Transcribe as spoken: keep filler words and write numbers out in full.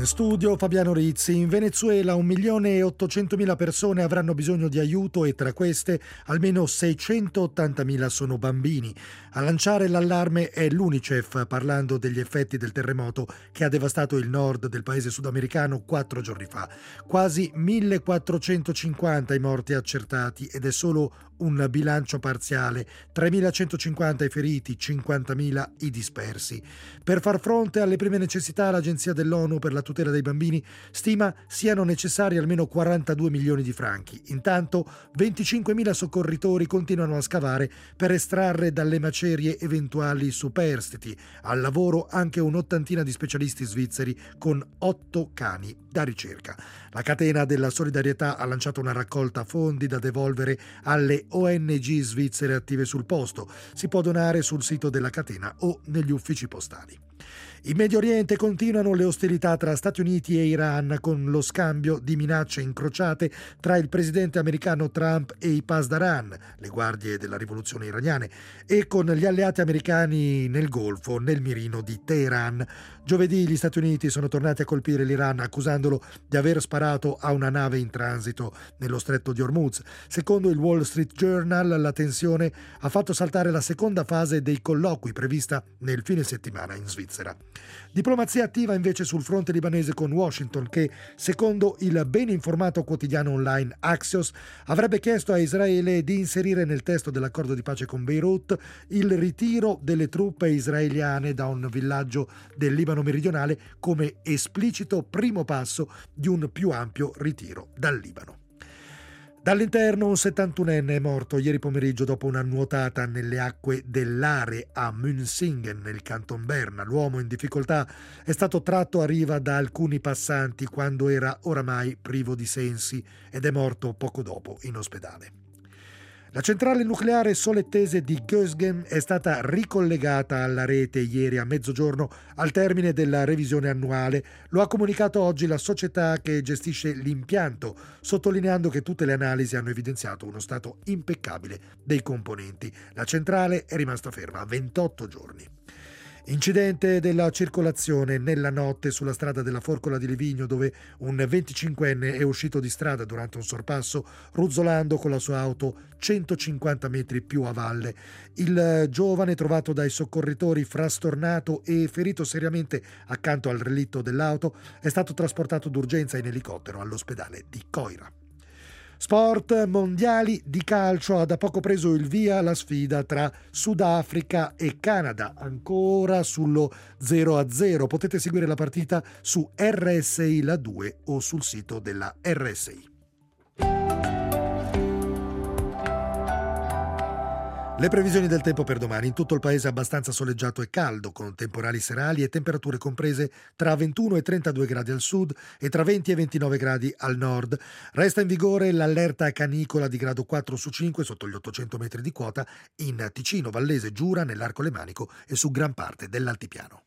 Studio Fabiano Rizzi. In Venezuela un milione e ottocentomila persone avranno bisogno di aiuto e tra queste almeno seicentottantamila sono bambini. A lanciare l'allarme è l'UNICEF, parlando degli effetti del terremoto che ha devastato il nord del paese sudamericano quattro giorni fa. Quasi millequattrocentocinquanta i morti accertati ed è solo un bilancio parziale, tremilacentocinquanta i feriti, cinquantamila i dispersi. Per far fronte alle prime necessità, l'Agenzia dell'ONU per la tutela dei bambini stima siano necessari almeno quarantadue milioni di franchi. Intanto venticinquemila soccorritori continuano a scavare per estrarre dalle macerie eventuali superstiti. Al lavoro anche un'ottantina di specialisti svizzeri con otto cani da ricerca. La catena della solidarietà ha lanciato una raccolta fondi da devolvere alle O N G svizzere attive sul posto. Si può donare sul sito della catena o negli uffici postali. In Medio Oriente continuano le ostilità tra Stati Uniti e Iran, con lo scambio di minacce incrociate tra il presidente americano Trump e i Pasdaran, le guardie della rivoluzione iraniane, e con gli alleati americani nel Golfo, nel mirino di Teheran. Giovedì gli Stati Uniti sono tornati a colpire l'Iran accusandolo di aver sparato a una nave in transito nello stretto di Hormuz. Secondo il Wall Street Journal, la tensione ha fatto saltare la seconda fase dei colloqui prevista nel fine settimana in Svizzera. Diplomazia attiva invece sul fronte libanese con Washington che, secondo il ben informato quotidiano online Axios, avrebbe chiesto a Israele di inserire nel testo dell'accordo di pace con Beirut il ritiro delle truppe israeliane da un villaggio del Libano meridionale come esplicito primo passo di un più ampio ritiro dal Libano. Dall'interno un settantunenne è morto ieri pomeriggio dopo una nuotata nelle acque dell'Are a Münsingen nel canton Berna. L'uomo in difficoltà è stato tratto a riva da alcuni passanti quando era oramai privo di sensi ed è morto poco dopo in ospedale. La centrale nucleare solettese di Gösgen è stata ricollegata alla rete ieri a mezzogiorno al termine della revisione annuale. Lo ha comunicato oggi la società che gestisce l'impianto, sottolineando che tutte le analisi hanno evidenziato uno stato impeccabile dei componenti. La centrale è rimasta ferma ventotto giorni. Incidente della circolazione nella notte sulla strada della Forcola di Livigno, dove un venticinquenne è uscito di strada durante un sorpasso ruzzolando con la sua auto centocinquanta metri più a valle. Il giovane, trovato dai soccorritori frastornato e ferito seriamente accanto al relitto dell'auto, è stato trasportato d'urgenza in elicottero all'ospedale di Coira. Sport, mondiali di calcio. Ha da poco preso il via la sfida tra Sudafrica e Canada, ancora sullo zero a zero. Potete seguire la partita su R S I La due o sul sito della R S I. Le previsioni del tempo per domani: in tutto il paese abbastanza soleggiato e caldo, con temporali serali e temperature comprese tra ventuno e trentadue gradi al sud e tra venti e ventinove gradi al nord. Resta in vigore l'allerta canicola di grado quattro su cinque sotto gli ottocento metri di quota in Ticino, Vallese, Giura, nell'Arco Lemanico e su gran parte dell'Altipiano.